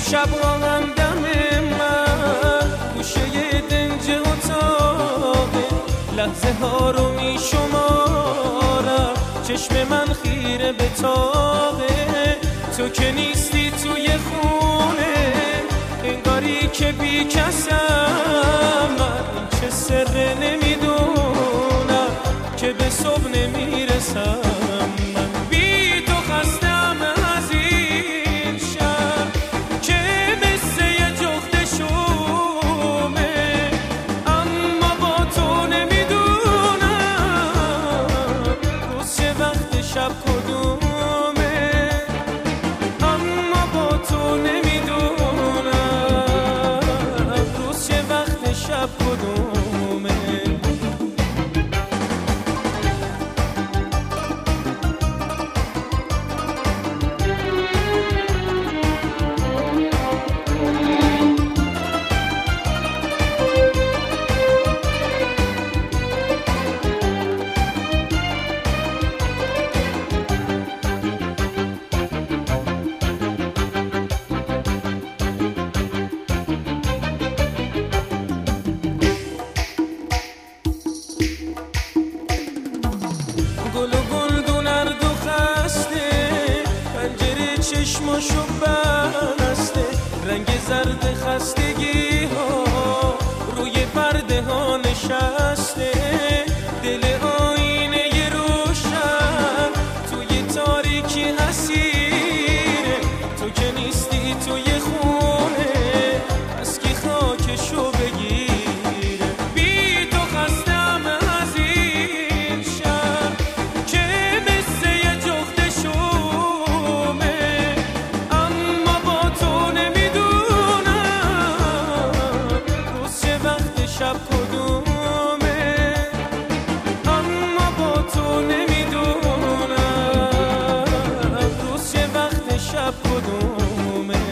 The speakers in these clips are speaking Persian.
شبها همدم من گوشه دنج اتاقه، لحظه ها رو می شمارم، چشم من خیره به تاقه. تو که نیستی توی خونه، انگاری که بی کسم، من چه سر نمیدونم که به صبح نمیرسم. من بی تو خستم از این شب که مثل یه جغد شومه، اما با تو نمیدونم روز چه وقت شب کدومه، اما با تو نمیدونم روز چه وقت شب کدومه. گل و گلدون ارد و خسته، پنجره چشماشو بسته، رنگ زرد خستگی ها روی پرده ها نشسته. دل آینه روشن توی تاریکی حسیره، تو که نیستی توی خونه، از کی خاکشو بگیره. بی تو خستم از این شب که مثل یه جغد شومه، اما با تو نمیدونم روز چه وقت شب کدومه، اما با تو نمیدونم روز چه وقت شب کدومه.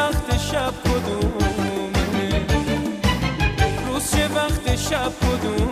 شب کدومه، روز چه وقت شب کدومه.